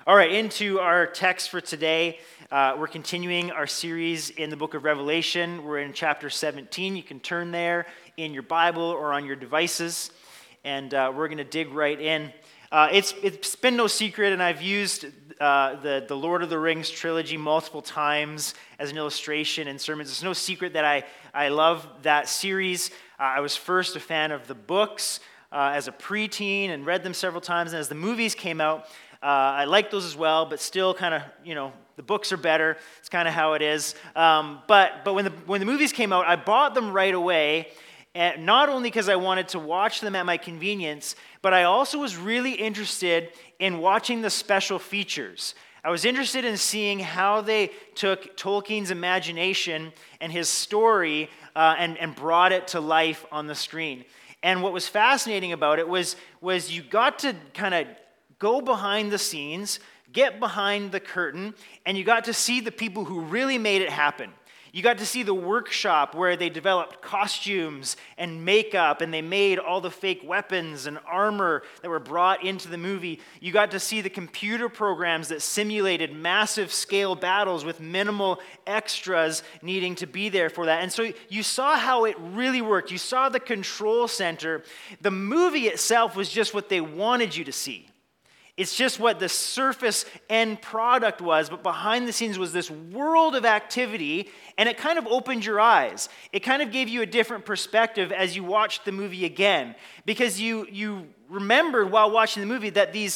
All right, into our text for today. We're continuing our series in the book of Revelation. We're in chapter 17. You can turn there in your Bible or on your devices, and we're going to dig right in. It's been no secret, and I've used the Lord of the Rings trilogy multiple times as an illustration in sermons. It's no secret that I love that series. I was first a fan of the books as a preteen and read them several times, and as the movies came out, I like those as well, but still kind of, the books are better. It's kind of how it is. But when the movies came out, I bought them right away, and not only because I wanted to watch them at my convenience, but I also was really interested in watching the special features. I was interested in seeing how they took Tolkien's imagination and his story and brought it to life on the screen. And what was fascinating about it was you got to kind of go behind the scenes, get behind the curtain, and you got to see the people who really made it happen. You got to see the workshop where they developed costumes and makeup, and they made all the fake weapons and armor that were brought into the movie. You got to see the computer programs that simulated massive scale battles with minimal extras needing to be there for that. And so you saw how it really worked. You saw the control center. The movie itself was just what they wanted you to see. It's just what the surface end product was, but behind the scenes was this world of activity, and it kind of opened your eyes. It kind of gave you a different perspective as you watched the movie again, because you remembered while watching the movie that these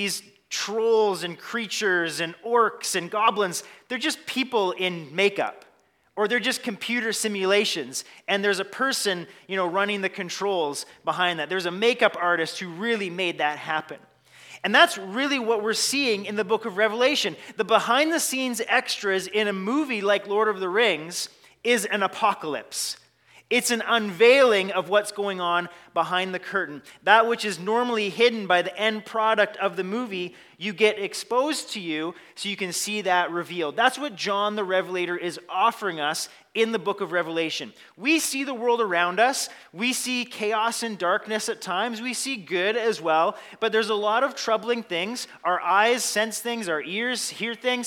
trolls and creatures and orcs and goblins, they're just people in makeup, or they're just computer simulations, and there's a person, running the controls behind that. There's a makeup artist who really made that happen. And that's really what we're seeing in the book of Revelation. The behind-the-scenes extras in a movie like Lord of the Rings is an apocalypse. It's an unveiling of what's going on behind the curtain. That which is normally hidden by the end product of the movie, you get exposed to you so you can see that revealed. That's what John the Revelator is offering us in the book of Revelation. We see the world around us. We see chaos and darkness at times. We see good as well. But there's a lot of troubling things. Our eyes sense things. Our ears hear things.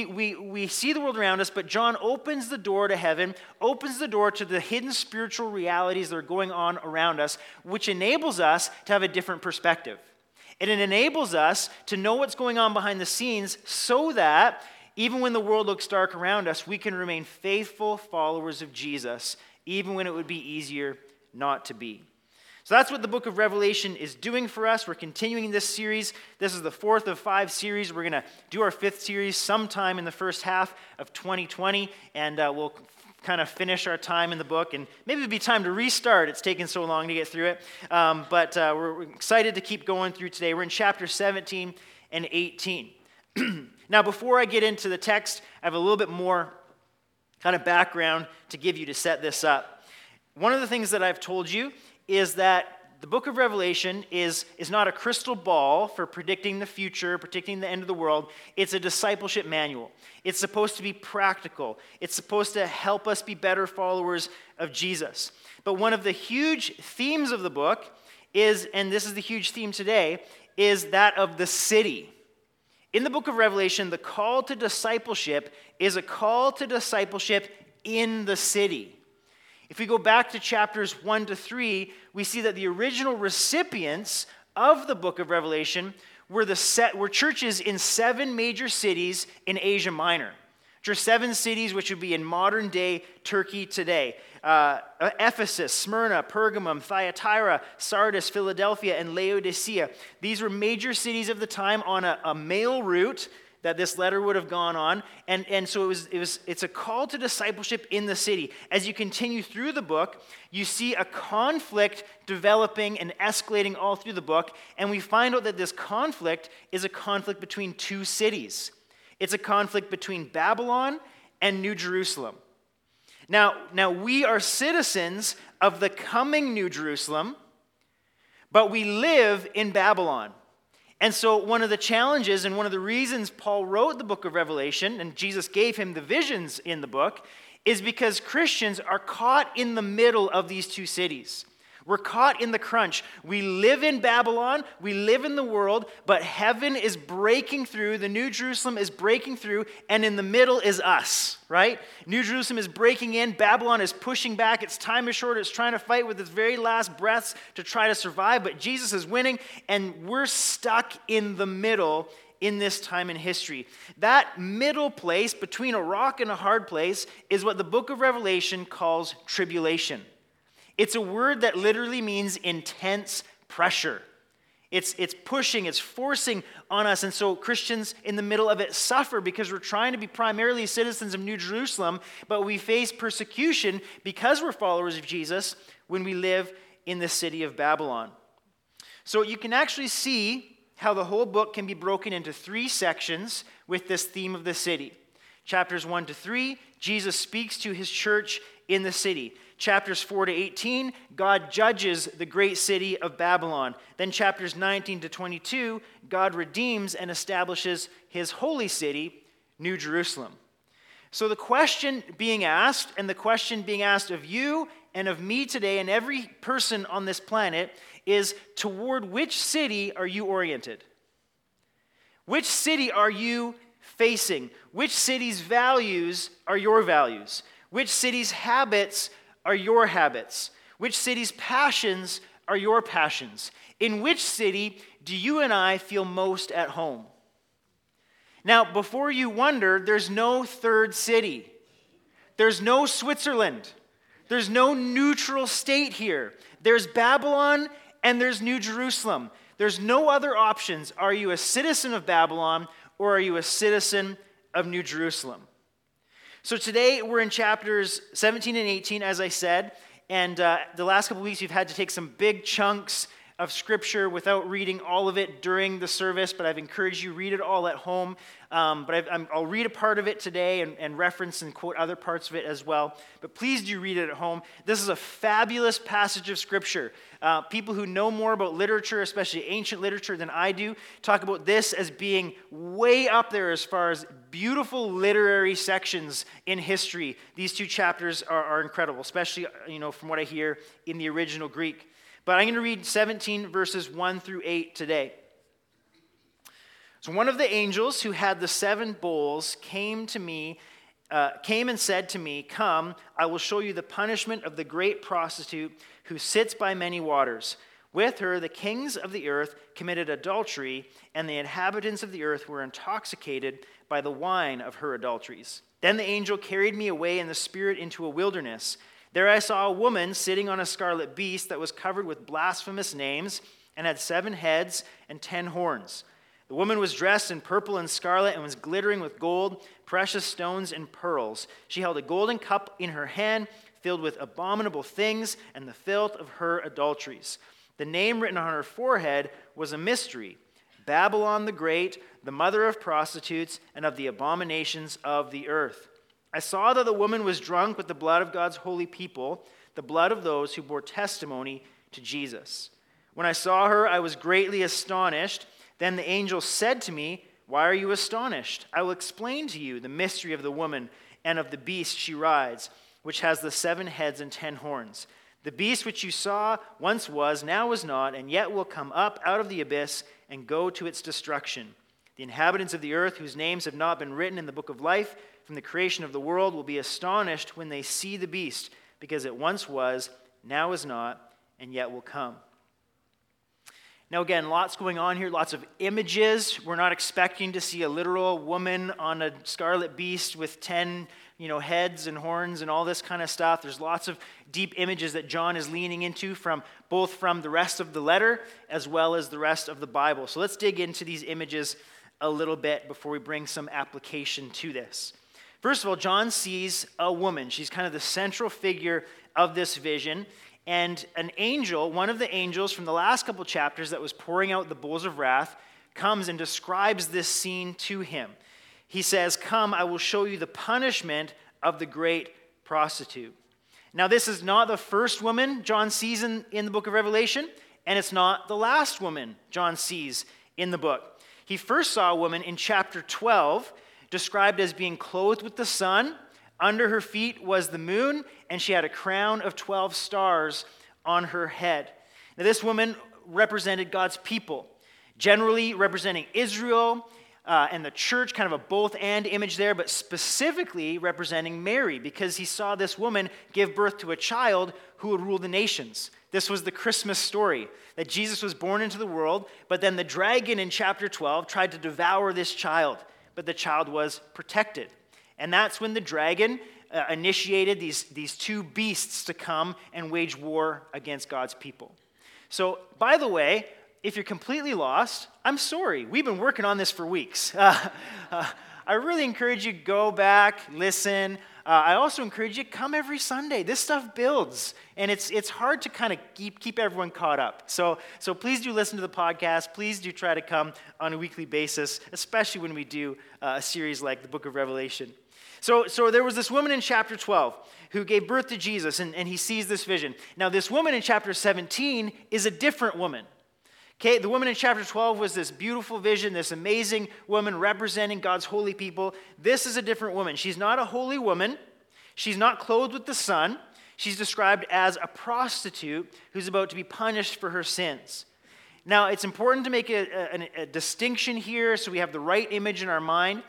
We see the world around us, but John opens the door to heaven, opens the door to the hidden spiritual realities that are going on around us, which enables us to have a different perspective. And it enables us to know what's going on behind the scenes so that even when the world looks dark around us, we can remain faithful followers of Jesus, even when it would be easier not to be. So that's what the book of Revelation is doing for us. We're continuing this series. This is the fourth of 5 series. We're going to do our 5th series sometime in the first half of 2020, and we'll kind of finish our time in the book, and maybe it'll be time to restart. It's taken so long to get through it, but we're excited to keep going through today. We're in chapter 17 and 18. Now, before I get into the text, I have a little bit more kind of background to give you to set this up. One of the things that I've told you is that the book of Revelation is not a crystal ball for predicting the future, predicting the end of the world. It's a discipleship manual. It's supposed to be practical. It's supposed to help us be better followers of Jesus. But one of the huge themes of the book is, and this is the huge theme today, is that of the city. In the book of Revelation, the call to discipleship is a call to discipleship in the city. If we go back to chapters 1 to 3, we see that the original recipients of the book of Revelation were churches in 7 major cities in Asia Minor. Which are 7 cities which would be in modern-day Turkey today. Ephesus, Smyrna, Pergamum, Thyatira, Sardis, Philadelphia, and Laodicea. These were major cities of the time on a mail route that this letter would have gone on. And so it's a call to discipleship in the city. As you continue through the book, you see a conflict developing and escalating all through the book, and we find out that this conflict is a conflict between 2 cities. It's a conflict between Babylon and New Jerusalem. Now we are citizens of the coming New Jerusalem, but we live in Babylon. And so one of the challenges and one of the reasons Paul wrote the book of Revelation, and Jesus gave him the visions in the book, is because Christians are caught in the middle of these 2 cities. We're caught in the crunch. We live in Babylon, we live in the world, but heaven is breaking through, the New Jerusalem is breaking through, and in the middle is us, right? New Jerusalem is breaking in, Babylon is pushing back, its time is short, it's trying to fight with its very last breaths to try to survive, but Jesus is winning, and we're stuck in the middle in this time in history. That middle place between a rock and a hard place is what the book of Revelation calls tribulation. It's a word that literally means intense pressure. It's pushing, it's forcing on us. And so Christians in the middle of it suffer because we're trying to be primarily citizens of New Jerusalem, but we face persecution because we're followers of Jesus when we live in the city of Babylon. So you can actually see how the whole book can be broken into 3 sections with this theme of the city. Chapters 1 to 3, Jesus speaks to his church in the city. Chapters 4 to 18, God judges the great city of Babylon. Then chapters 19 to 22, God redeems and establishes his holy city, New Jerusalem. So the question being asked, and the question being asked of you and of me today and every person on this planet, is toward which city are you oriented? Which city are you facing? Which city's values are your values? Which city's habits are your habits? Which city's passions are your passions? In which city do you and I feel most at home? Now, before you wonder, there's no third city. There's no Switzerland. There's no neutral state here. There's Babylon and there's New Jerusalem. There's no other options. Are you a citizen of Babylon or are you a citizen of New Jerusalem? So today we're in chapters 17 and 18, as I said, and the last couple of weeks we've had to take some big chunks of Scripture without reading all of it during the service, but I've encouraged you to read it all at home. I'll read a part of it today and reference and quote other parts of it as well. But please do read it at home. This is a fabulous passage of Scripture. People who know more about literature, especially ancient literature than I do, talk about this as being way up there as far as beautiful literary sections in history. These 2 chapters are incredible, especially from what I hear in the original Greek. But I'm going to read 17 verses 1 through 8 today. So one of the angels who had the 7 bowls came and said to me, "Come, I will show you the punishment of the great prostitute who sits by many waters. With her the kings of the earth committed adultery, and the inhabitants of the earth were intoxicated by the wine of her adulteries." Then the angel carried me away in the spirit into a wilderness. There I saw a woman sitting on a scarlet beast that was covered with blasphemous names and had 7 heads and 10 horns. The woman was dressed in purple and scarlet and was glittering with gold, precious stones, and pearls. She held a golden cup in her hand filled with abominable things and the filth of her adulteries. The name written on her forehead was a mystery: Babylon the Great, the mother of prostitutes and of the abominations of the earth. I saw that the woman was drunk with the blood of God's holy people, the blood of those who bore testimony to Jesus. When I saw her, I was greatly astonished. Then the angel said to me, "Why are you astonished? I will explain to you the mystery of the woman and of the beast she rides, which has the 7 heads and 10 horns. The beast which you saw once was, now is not, and yet will come up out of the abyss and go to its destruction. The inhabitants of the earth, whose names have not been written in the book of life from the creation of the world, will be astonished when they see the beast, because it once was, now is not, and yet will come." Now again, lots going on here, lots of images. We're not expecting to see a literal woman on a scarlet beast with 10 heads and horns and all this kind of stuff. There's lots of deep images that John is leaning into both from the rest of the letter as well as the rest of the Bible. So let's dig into these images a little bit before we bring some application to this. First of all, John sees a woman. She's kind of the central figure of this vision. And an angel, one of the angels from the last couple chapters that was pouring out the bowls of wrath, comes and describes this scene to him. He says, "Come, I will show you the punishment of the great prostitute." Now, this is not the first woman John sees in the book of Revelation, and it's not the last woman John sees in the book. He first saw a woman in chapter 12, described as being clothed with the sun. Under her feet was the moon, and she had a crown of 12 stars on her head. Now, this woman represented God's people, generally representing Israel and the church, kind of a both and image there, but specifically representing Mary, because he saw this woman give birth to a child who would rule the nations. This was the Christmas story, that Jesus was born into the world, but then the dragon in chapter 12 tried to devour this child, but the child was protected. And that's when the dragon initiated these two beasts to come and wage war against God's people. So, by the way, if you're completely lost, I'm sorry. We've been working on this for weeks. I really encourage you to go back, listen. I also encourage you to come every Sunday. This stuff builds, and it's hard to kind of keep everyone caught up. So please do listen to the podcast. Please do try to come on a weekly basis, especially when we do a series like the Book of Revelation. So there was this woman in chapter 12 who gave birth to Jesus, and he sees this vision. Now, this woman in chapter 17 is a different woman. Okay, the woman in chapter 12 was this beautiful vision, this amazing woman representing God's holy people. This is a different woman. She's not a holy woman. She's not clothed with the sun. She's described as a prostitute who's about to be punished for her sins. Now, it's important to make a distinction here so we have the right image in our mind.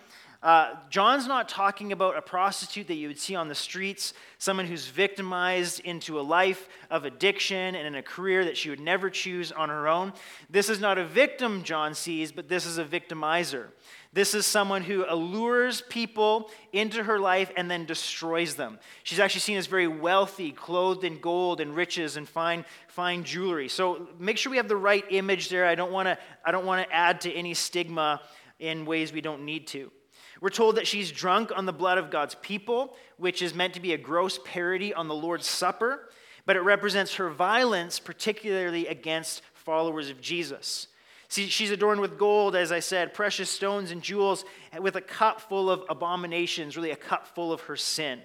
John's not talking about a prostitute that you would see on the streets, someone who's victimized into a life of addiction and in a career that she would never choose on her own. This is not a victim John sees, but this is a victimizer. This is someone who allures people into her life and then destroys them. She's actually seen as very wealthy, clothed in gold and riches and fine jewelry. So make sure we have the right image there. I don't want to add to any stigma in ways we don't need to. We're told that she's drunk on the blood of God's people, which is meant to be a gross parody on the Lord's Supper, but it represents her violence, particularly against followers of Jesus. See, she's adorned with gold, as I said, precious stones and jewels, with a cup full of abominations, really a cup full of her sin.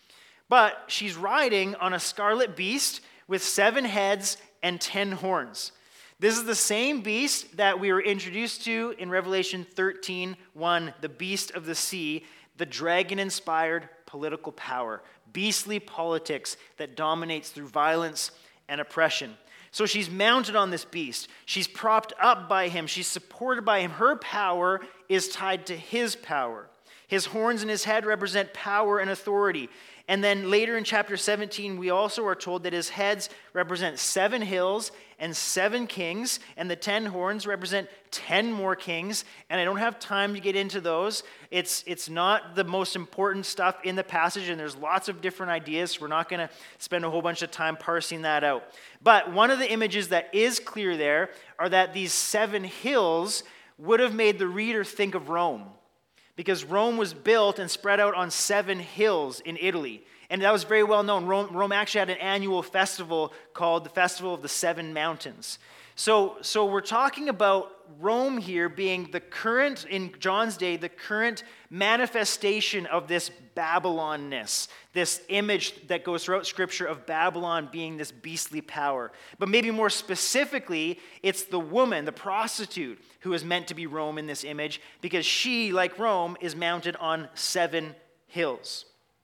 But she's riding on a scarlet beast with 7 heads and 10 horns. This is the same beast that we were introduced to in Revelation 13:1, the beast of the sea, the dragon-inspired political power, beastly politics that dominates through violence and oppression. So she's mounted on this beast. She's propped up by him. She's supported by him. Her power is tied to his power. His horns and his head represent power and authority. And then later in chapter 17, we also are told that his heads represent 7 hills and 7 kings, and the 10 horns represent 10 more kings. And I don't have time to get into those. It's not the most important stuff in the passage, and there's lots of different ideas. So we're not going to spend a whole bunch of time parsing that out. But one of the images that is clear there are that these 7 hills would have made the reader think of Rome, because Rome was built and spread out on 7 hills in Italy. And that was very well known. Rome actually had an annual festival called the Festival of the 7 Mountains. So we're talking about Rome here being the current, in John's day, the current manifestation of this Babylon-ness, this image that goes throughout Scripture of Babylon being this beastly power. But maybe more specifically, it's the woman, the prostitute, who is meant to be Rome in this image, because she, like Rome, is mounted on 7 hills.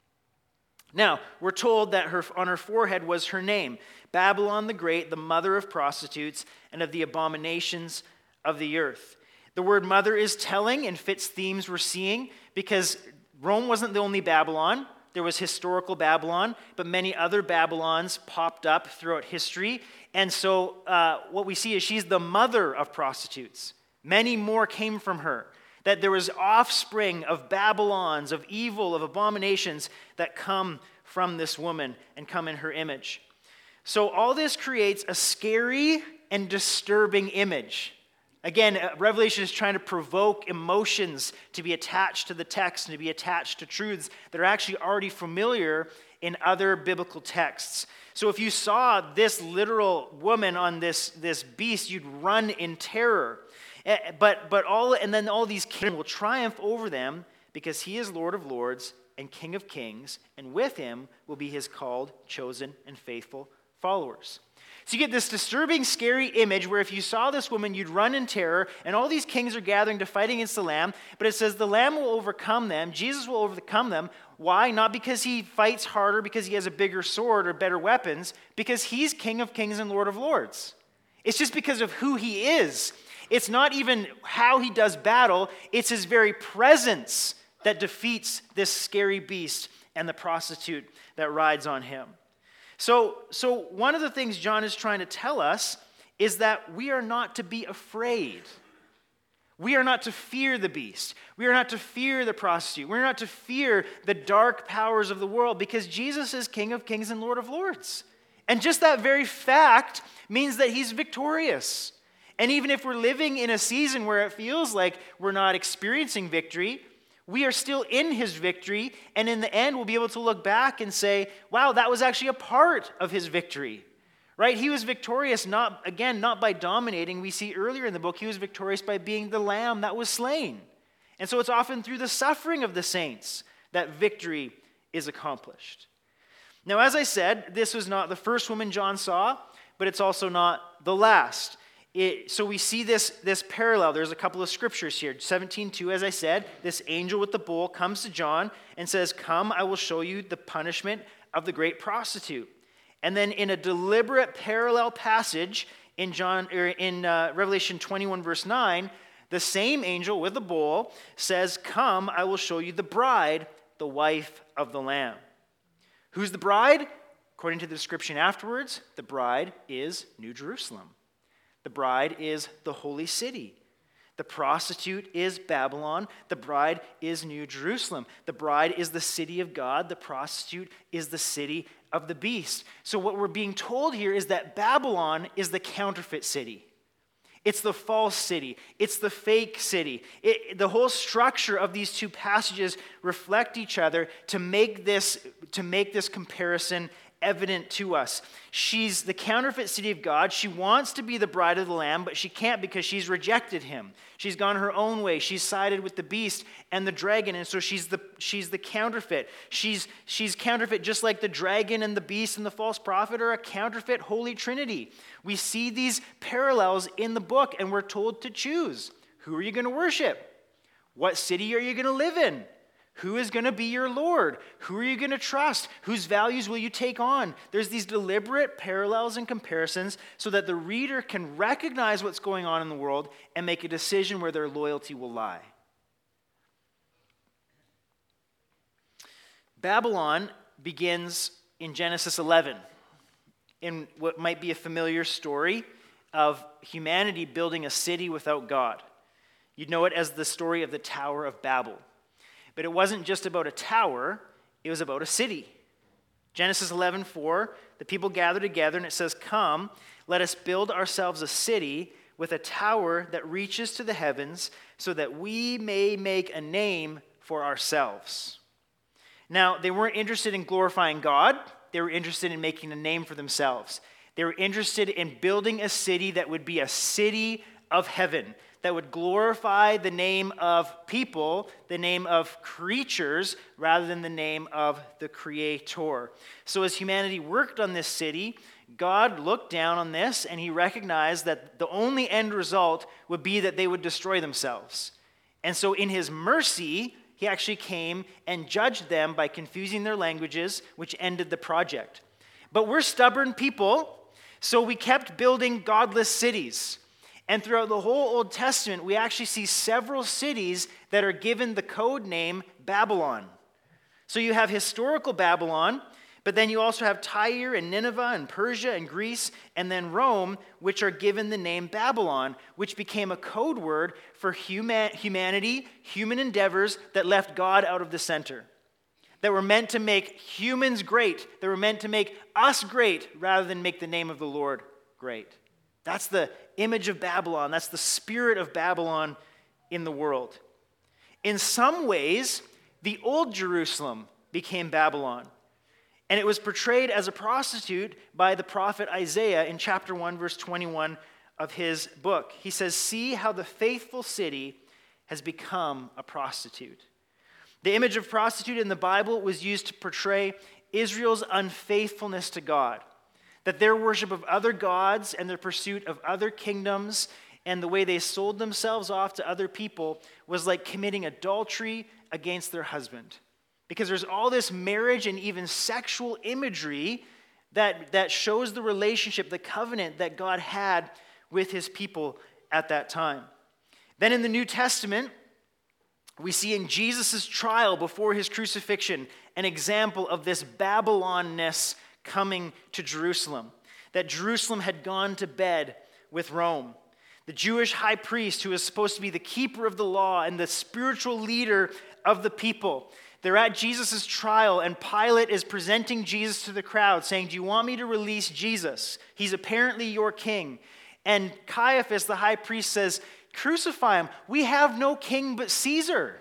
Now, we're told that on her forehead was her name, Babylon the Great, the mother of prostitutes and of the abominations of the earth. The word mother is telling and fits themes we're seeing, because Rome wasn't the only Babylon. There was historical Babylon, but many other Babylons popped up throughout history. And so what we see is she's the mother of prostitutes. Many more came from her. That there was offspring of Babylons, of evil, of abominations that come from this woman and come in her image. So all this creates a scary and disturbing image. Again, Revelation is trying to provoke emotions to be attached to the text and to be attached to truths that are actually already familiar in other biblical texts. So if you saw this literal woman on this beast, you'd run in terror. But all these kings will triumph over them, because he is Lord of lords and King of kings, and with him will be his called, chosen, and faithful followers. So you get this disturbing, scary image where if you saw this woman, you'd run in terror, and all these kings are gathering to fight against the Lamb, but it says the Lamb will overcome them, Jesus will overcome them. Why? Not because he fights harder, because he has a bigger sword or better weapons, because he's King of Kings and Lord of Lords. It's just because of who he is. It's not even how he does battle, it's his very presence that defeats this scary beast and the prostitute that rides on him. So one of the things John is trying to tell us is that we are not to be afraid. We are not to fear the beast. We are not to fear the prostitute. We're not to fear the dark powers of the world because Jesus is King of Kings and Lord of Lords. And just that very fact means that he's victorious. And even if we're living in a season where it feels like we're not experiencing victory, we are still in his victory, and in the end, we'll be able to look back and say, wow, that was actually a part of his victory, right? He was victorious, not by dominating. We see earlier in the book, he was victorious by being the lamb that was slain. And so it's often through the suffering of the saints that victory is accomplished. Now, as I said, this was not the first woman John saw, but it's also not the last. So we see this parallel. There's a couple of scriptures here. 17:2, as I said, this angel with the bowl comes to John and says, "Come, I will show you the punishment of the great prostitute." And then in a deliberate parallel passage in Revelation 21, verse 9, the same angel with the bowl says, "Come, I will show you the bride, the wife of the Lamb." Who's the bride? According to the description afterwards, the bride is New Jerusalem. The bride is the holy city. The prostitute is Babylon. The bride is New Jerusalem. The bride is the city of God. The prostitute is the city of the beast. So what we're being told here is that Babylon is the counterfeit city. It's the false city. It's the fake city. The whole structure of these two passages reflect each other to make this comparison evident to us. She's the counterfeit city of God. She wants to be the bride of the Lamb, but she can't because she's rejected him. She's gone her own way. She's sided with the beast and the dragon, and so she's the counterfeit. She's counterfeit just like the dragon and the beast and the false prophet are a counterfeit holy trinity. We see these parallels in the book, and we're told to choose. Who are you going to worship? What city are you going to live in? Who is going to be your Lord? Who are you going to trust? Whose values will you take on? There's these deliberate parallels and comparisons so that the reader can recognize what's going on in the world and make a decision where their loyalty will lie. Babylon begins in Genesis 11, in what might be a familiar story of humanity building a city without God. You'd know it as the story of the Tower of Babel. But it wasn't just about a tower, it was about a city. Genesis 11:4, the people gather together and it says, "Come, let us build ourselves a city with a tower that reaches to the heavens so that we may make a name for ourselves." Now, they weren't interested in glorifying God. They were interested in making a name for themselves. They were interested in building a city that would be a city of heaven, that would glorify the name of people, the name of creatures, rather than the name of the Creator. So as humanity worked on this city, God looked down on this and he recognized that the only end result would be that they would destroy themselves. And so in his mercy, he actually came and judged them by confusing their languages, which ended the project. But we're stubborn people, so we kept building godless cities. And throughout the whole Old Testament, we actually see several cities that are given the code name Babylon. So you have historical Babylon, but then you also have Tyre and Nineveh and Persia and Greece, and then Rome, which are given the name Babylon, which became a code word for humanity, human endeavors that left God out of the center, that were meant to make humans great, that were meant to make us great, rather than make the name of the Lord great. That's the image of Babylon. That's the spirit of Babylon in the world. In some ways, the old Jerusalem became Babylon. And it was portrayed as a prostitute by the prophet Isaiah in chapter 1, verse 21 of his book. He says, "See how the faithful city has become a prostitute." The image of prostitute in the Bible was used to portray Israel's unfaithfulness to God. That their worship of other gods and their pursuit of other kingdoms and the way they sold themselves off to other people was like committing adultery against their husband. Because there's all this marriage and even sexual imagery that shows the relationship, the covenant that God had with his people at that time. Then in the New Testament, we see in Jesus' trial before his crucifixion an example of this Babylon-ness coming to Jerusalem. That Jerusalem had gone to bed with Rome. The Jewish high priest, who is supposed to be the keeper of the law and the spiritual leader of the people, they're at Jesus' trial, and Pilate is presenting Jesus to the crowd, saying, "Do you want me to release Jesus? He's apparently your king." And Caiaphas, the high priest, says, "Crucify him. We have no king but Caesar."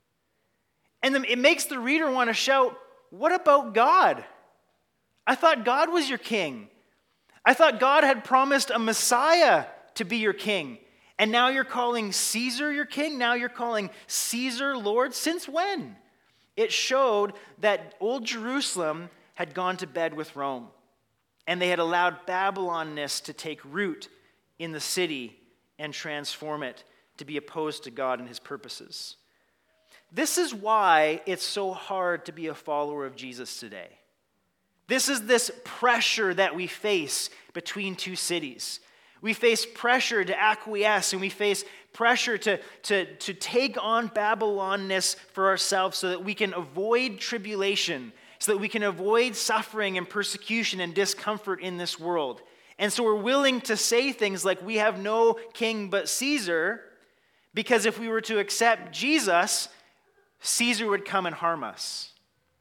And then it makes the reader want to shout, "What about God? I thought God was your king. I thought God had promised a Messiah to be your king. And now you're calling Caesar your king? Now you're calling Caesar Lord? Since when?" It showed that old Jerusalem had gone to bed with Rome, and they had allowed Babylon-ness to take root in the city and transform it to be opposed to God and his purposes. This is why it's so hard to be a follower of Jesus today. This is this pressure that we face between two cities. We face pressure to acquiesce, and we face pressure to take on Babylon-ness for ourselves so that we can avoid tribulation, so that we can avoid suffering and persecution and discomfort in this world. And so we're willing to say things like, "We have no king but Caesar," because if we were to accept Jesus, Caesar would come and harm us.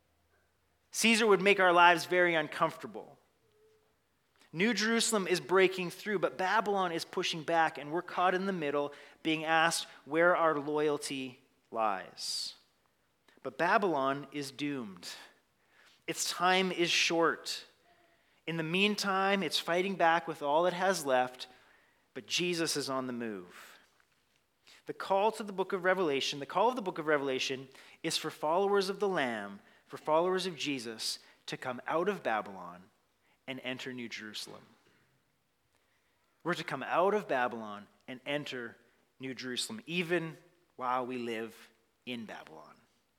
Caesar would make our lives very uncomfortable. New Jerusalem is breaking through, but Babylon is pushing back, and we're caught in the middle, being asked where our loyalty lies. But Babylon is doomed. Its time is short. In the meantime, it's fighting back with all it has left, but Jesus is on the move. The call of the book of Revelation is for followers of the Lamb, for followers of Jesus, to come out of Babylon and enter New Jerusalem. We're to come out of Babylon and enter New Jerusalem, even while we live in Babylon.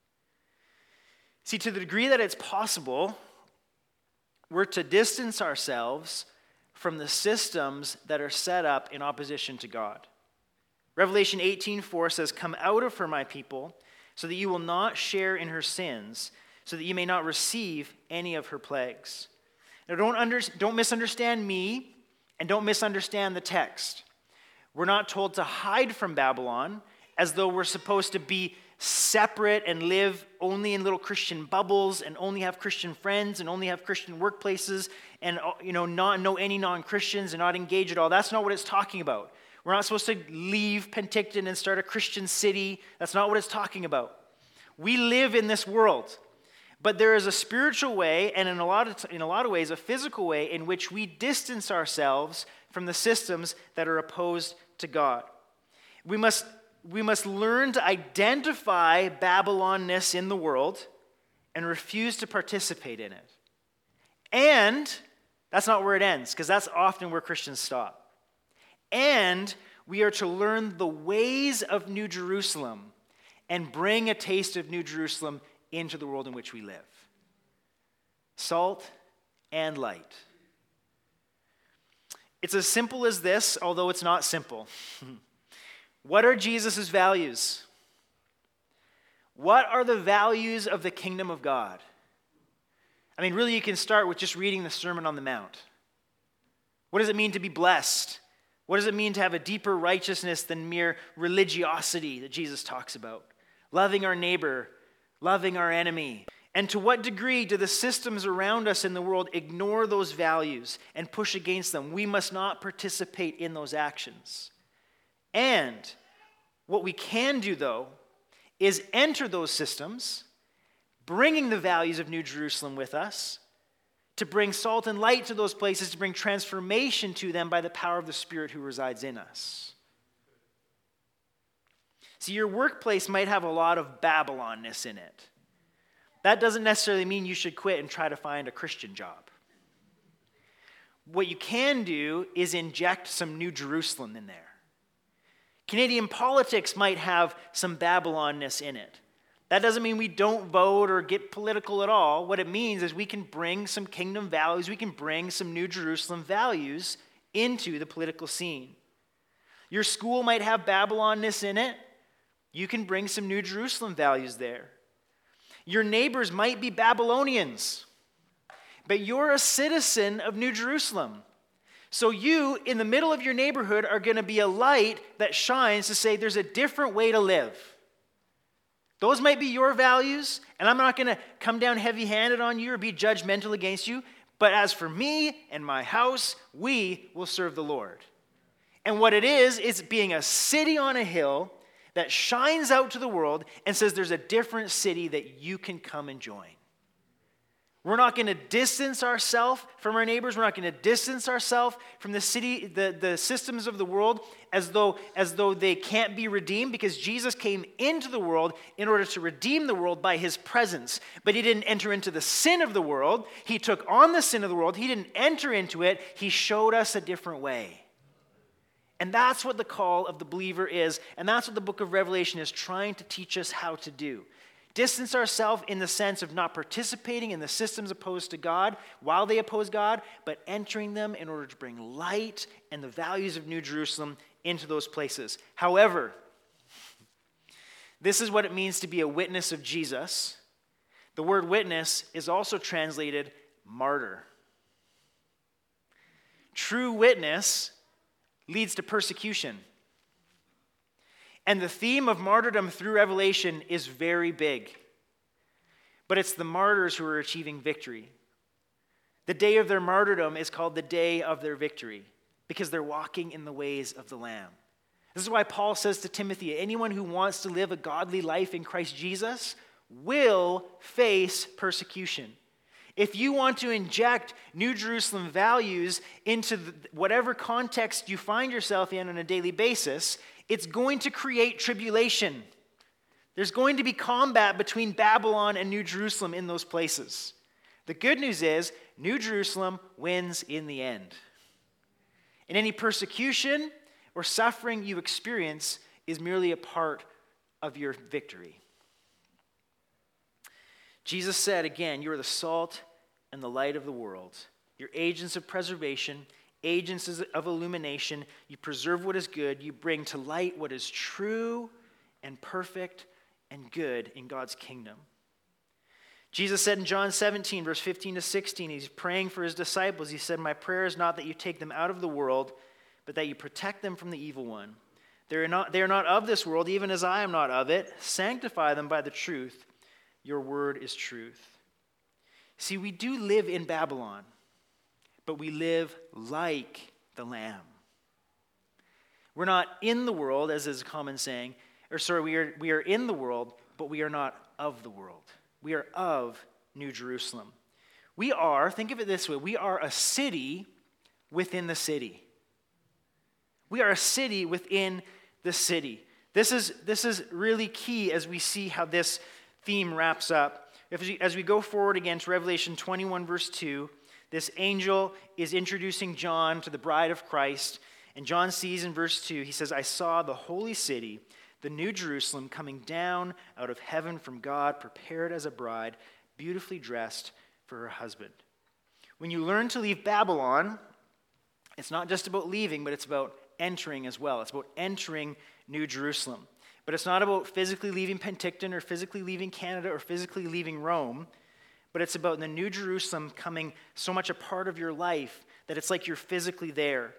See, to the degree that it's possible, we're to distance ourselves from the systems that are set up in opposition to God. Revelation 18:4 says, "Come out of her, my people, so that you will not share in her sins, so that you may not receive any of her plagues." Now, don't misunderstand me, and don't misunderstand the text. We're not told to hide from Babylon as though we're supposed to be separate and live only in little Christian bubbles and only have Christian friends and only have Christian workplaces and not know any non-Christians and not engage at all. That's not what it's talking about. We're not supposed to leave Penticton and start a Christian city. That's not what it's talking about. We live in this world. But there is a spiritual way, and in a lot of ways, a physical way in which we distance ourselves from the systems that are opposed to God. We must learn to identify Babylon-ness in the world and refuse to participate in it. And that's not where it ends, because that's often where Christians stop. And we are to learn the ways of New Jerusalem and bring a taste of New Jerusalem into the world in which we live. Salt and light. It's as simple as this, although it's not simple. What are Jesus' values? What are the values of the kingdom of God? I mean, really, you can start with just reading the Sermon on the Mount. What does it mean to be blessed? What does it mean to have a deeper righteousness than mere religiosity that Jesus talks about? Loving our neighbor, loving our enemy. And to what degree do the systems around us in the world ignore those values and push against them? We must not participate in those actions. And what we can do, though, is enter those systems, bringing the values of New Jerusalem with us, to bring salt and light to those places, to bring transformation to them by the power of the Spirit who resides in us. See, your workplace might have a lot of Babylon-ness in it. That doesn't necessarily mean you should quit and try to find a Christian job. what you can do is inject some New Jerusalem in there. Canadian politics might have some Babylon-ness in it. That doesn't mean we don't vote or get political at all. What it means is we can bring some kingdom values, we can bring some New Jerusalem values into the political scene. Your school might have Babylon-ness in it. You can bring some New Jerusalem values there. Your neighbors might be Babylonians, but you're a citizen of New Jerusalem. So you, in the middle of your neighborhood, are going to be a light that shines to say there's a different way to live. Those might be your values, and I'm not going to come down heavy-handed on you or be judgmental against you. But as for me and my house, we will serve the Lord. And what it is being a city on a hill that shines out to the world and says there's a different city that you can come and join. We're not going to distance ourselves from our neighbors. We're not going to distance ourselves from the city, the systems of the world as though they can't be redeemed, because Jesus came into the world in order to redeem the world by his presence. But he didn't enter into the sin of the world. He took on the sin of the world. He didn't enter into it. He showed us a different way. And that's what the call of the believer is. And that's what the book of Revelation is trying to teach us how to do. Distance ourselves in the sense of not participating in the systems opposed to God while they oppose God, but entering them in order to bring light and the values of New Jerusalem into those places. However, this is what it means to be a witness of Jesus. The word witness is also translated martyr. True witness leads to persecution. And the theme of martyrdom through Revelation is very big. But it's the martyrs who are achieving victory. The day of their martyrdom is called the day of their victory, because they're walking in the ways of the Lamb. This is why Paul says to Timothy, anyone who wants to live a godly life in Christ Jesus will face persecution. If you want to inject New Jerusalem values into whatever context you find yourself in on a daily basis, it's going to create tribulation. There's going to be combat between Babylon and New Jerusalem in those places. The good news is New Jerusalem wins in the end. And any persecution or suffering you experience is merely a part of your victory. Jesus said again, you are the salt and the light of the world. You're agents of preservation, agents of illumination. You preserve what is good. You bring to light what is true and perfect and good in God's kingdom. Jesus said in John 17, verse 15 to 16, he's praying for his disciples. He said, my prayer is not that you take them out of the world, but that you protect them from the evil one. They are not of this world, even as I am not of it. Sanctify them by the truth. Your word is truth. See, we do live in Babylon, but we live like the Lamb. We're not in the world, as is a common saying, we are in the world, but we are not of the world. We are of New Jerusalem. We are, think of it this way, we are a city within the city. We are a city within the city. This is really key as we see how this theme wraps up. As we go forward again to Revelation 21, verse 2, this angel is introducing John to the bride of Christ. And John sees in verse 2, he says, I saw the holy city, the New Jerusalem, coming down out of heaven from God, prepared as a bride, beautifully dressed for her husband. When you learn to leave Babylon, it's not just about leaving, but it's about entering as well. It's about entering New Jerusalem. But it's not about physically leaving Penticton or physically leaving Canada or physically leaving Rome, but it's about the New Jerusalem coming so much a part of your life that it's like you're physically there.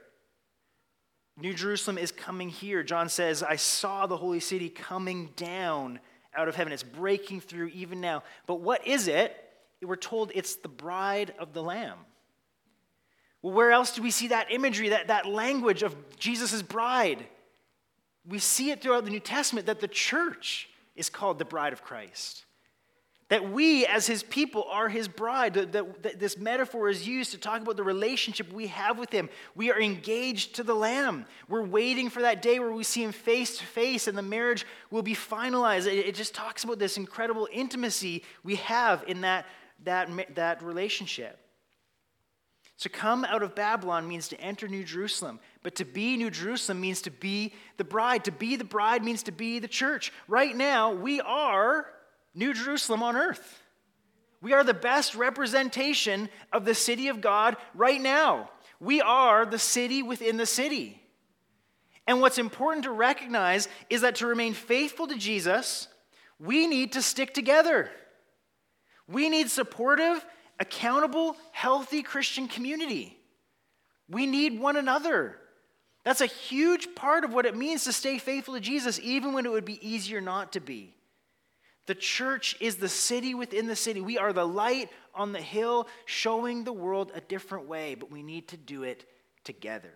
New Jerusalem is coming here. John says, I saw the holy city coming down out of heaven. It's breaking through even now. But what is it? We're told it's the bride of the Lamb. Well, where else do we see that imagery, that language of Jesus' bride? We see it throughout the New Testament that the church is called the bride of Christ. That we, as his people, are his bride. That this metaphor is used to talk about the relationship we have with him. We are engaged to the Lamb. We're waiting for that day where we see him face to face and the marriage will be finalized. It just talks about this incredible intimacy we have in that relationship. To come out of Babylon means to enter New Jerusalem. But to be New Jerusalem means to be the bride. To be the bride means to be the church. Right now, we are New Jerusalem on earth. We are the best representation of the city of God right now. We are the city within the city. And what's important to recognize is that to remain faithful to Jesus, we need to stick together. We need supportive, accountable, healthy Christian community. We need one another. That's a huge part of what it means to stay faithful to Jesus, even when it would be easier not to be. The church is the city within the city. We are the light on the hill, showing the world a different way, but we need to do it together.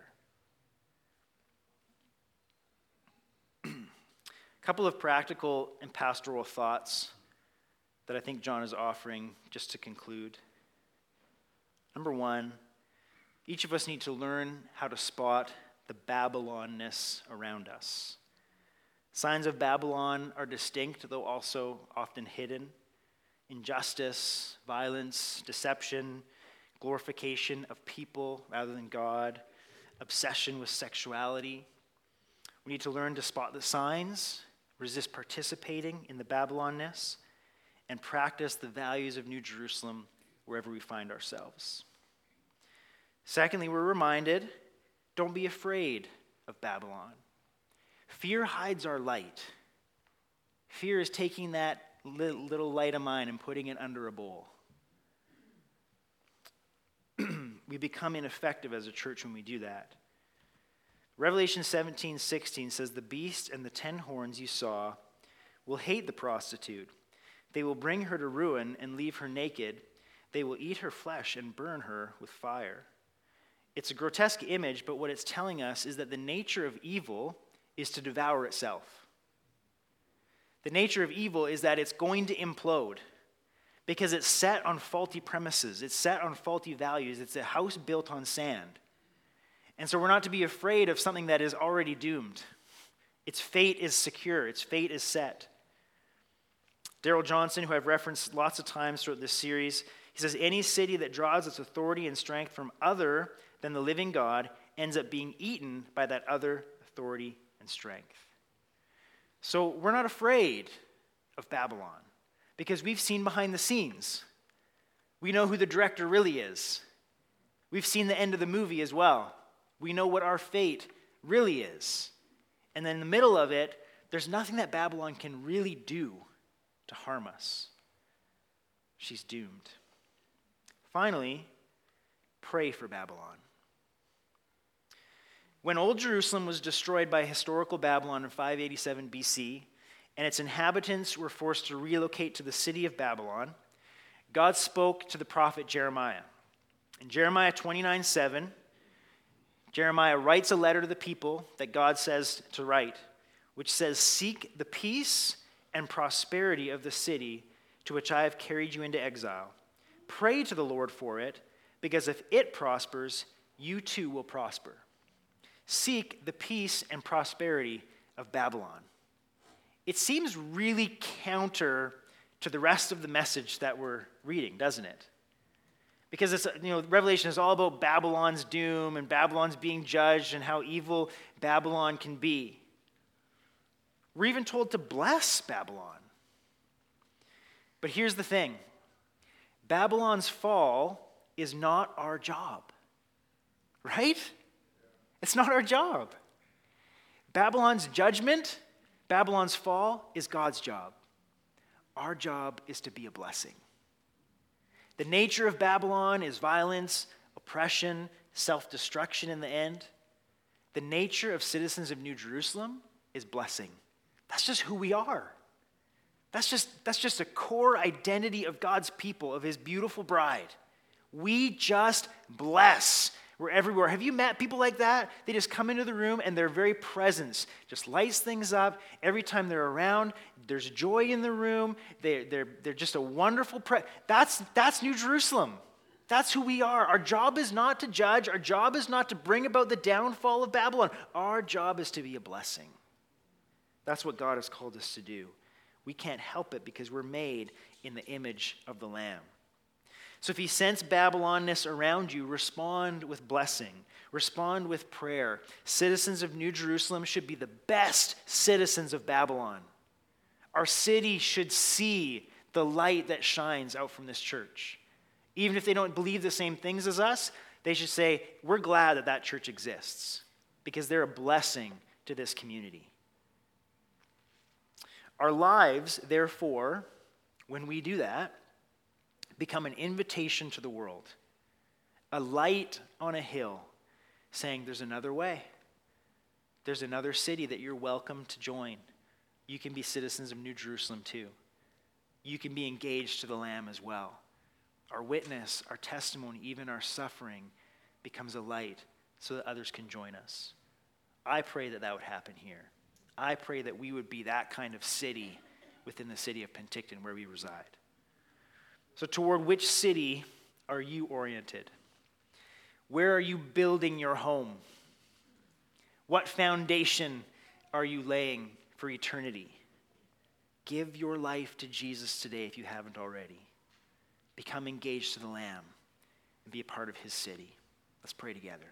A couple of practical and pastoral thoughts that I think John is offering just to conclude. Number one, each of us need to learn how to spot the Babylon-ness around us. Signs of Babylon are distinct, though also often hidden. Injustice, violence, deception, glorification of people rather than God, obsession with sexuality. We need to learn to spot the signs, resist participating in the Babylon-ness, and practice the values of New Jerusalem wherever we find ourselves. Secondly, we're reminded, don't be afraid of Babylon. Fear hides our light. Fear is taking that little light of mine and putting it under a bowl. We become ineffective as a church when we do that. Revelation 17:16 says, "The beast and the 10 horns you saw will hate the prostitute. They will bring her to ruin and leave her naked. They will eat her flesh and burn her with fire." It's a grotesque image, but what it's telling us is that the nature of evil is to devour itself. The nature of evil is that it's going to implode because it's set on faulty premises. It's set on faulty values. It's a house built on sand. And so we're not to be afraid of something that is already doomed. Its fate is secure. Its fate is set. Darrell Johnson, who I've referenced lots of times throughout this series, he says, any city that draws its authority and strength from other than the living God ends up being eaten by that other authority and strength. So we're not afraid of Babylon because we've seen behind the scenes. We know who the director really is. We've seen the end of the movie as well. We know what our fate really is. And then in the middle of it, there's nothing that Babylon can really do to harm us. She's doomed. Finally, pray for Babylon. When Old Jerusalem was destroyed by historical Babylon in 587 BC, and its inhabitants were forced to relocate to the city of Babylon, God spoke to the prophet Jeremiah. In Jeremiah 29:7, Jeremiah writes a letter to the people that God says to write, which says, "Seek the peace and prosperity of the city to which I have carried you into exile. Pray to the Lord for it, because if it prospers, you too will prosper." Seek the peace and prosperity of Babylon. It seems really counter to the rest of the message that we're reading, doesn't it? Because it's, Revelation is all about Babylon's doom and Babylon's being judged and how evil Babylon can be. We're even told to bless Babylon. But here's the thing. Babylon's fall is not our job, right? It's not our job. Babylon's judgment, Babylon's fall is God's job. Our job is to be a blessing. The nature of Babylon is violence, oppression, self-destruction in the end. The nature of citizens of New Jerusalem is blessing. That's just who we are. That's just a core identity of God's people, of his beautiful bride. We just bless. We're everywhere. Have you met people like that? They just come into the room and their very presence just lights things up. Every time they're around, there's joy in the room. They're just a wonderful That's New Jerusalem. That's who we are. Our job is not to judge. Our job is not to bring about the downfall of Babylon. Our job is to be a blessing. That's what God has called us to do. We can't help it because we're made in the image of the Lamb. So if you sense Babylonness around you, respond with blessing. Respond with prayer. Citizens of New Jerusalem should be the best citizens of Babylon. Our city should see the light that shines out from this church. Even if they don't believe the same things as us, they should say, we're glad that that church exists because they're a blessing to this community. Our lives, therefore, when we do that, become an invitation to the world, a light on a hill saying there's another way. There's another city that you're welcome to join. You can be citizens of New Jerusalem too. You can be engaged to the Lamb as well. Our witness, our testimony, even our suffering becomes a light so that others can join us. I pray that that would happen here. I pray that we would be that kind of city within the city of Penticton where we reside. So toward which city are you oriented? Where are you building your home? What foundation are you laying for eternity? Give your life to Jesus today if you haven't already. Become engaged to the Lamb and be a part of his city. Let's pray together.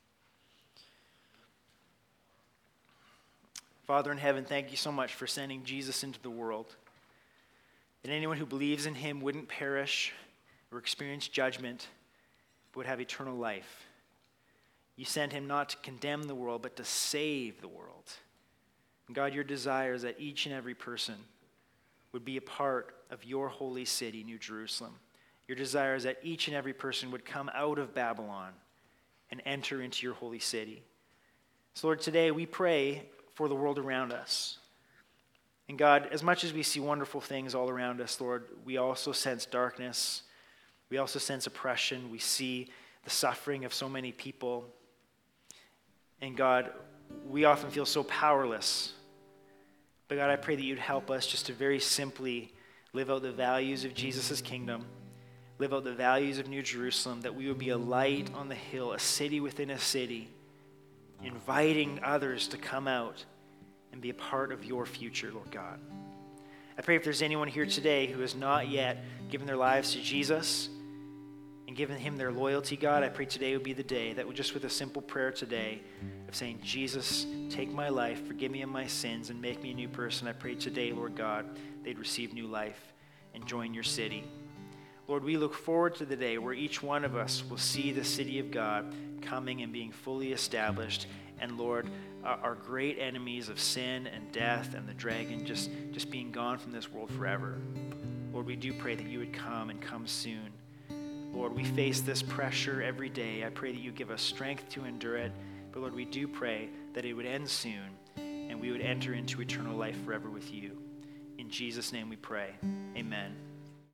Father in heaven, thank you so much for sending Jesus into the world. That anyone who believes in him wouldn't perish or experience judgment, but would have eternal life. You sent him not to condemn the world, but to save the world. And God, your desire is that each and every person would be a part of your holy city, New Jerusalem. Your desire is that each and every person would come out of Babylon and enter into your holy city. So Lord, today we pray for the world around us. And God, as much as we see wonderful things all around us, Lord, we also sense darkness. We also sense oppression. We see the suffering of so many people. And God, we often feel so powerless. But God, I pray that you'd help us just to very simply live out the values of Jesus' kingdom, live out the values of New Jerusalem, that we would be a light on the hill, a city within a city, inviting others to come out and be a part of your future, Lord God. I pray if there's anyone here today who has not yet given their lives to Jesus and given him their loyalty, God, I pray today would be the day that just with a simple prayer today of saying, Jesus, take my life, forgive me of my sins, and make me a new person. I pray today, Lord God, they'd receive new life and join your city. Lord, we look forward to the day where each one of us will see the city of God coming and being fully established. And Lord, our great enemies of sin and death and the dragon just being gone from this world forever. Lord, we do pray that you would come and come soon. Lord, we face this pressure every day. I pray that you give us strength to endure it. But Lord, we do pray that it would end soon and we would enter into eternal life forever with you. In Jesus' name we pray. Amen.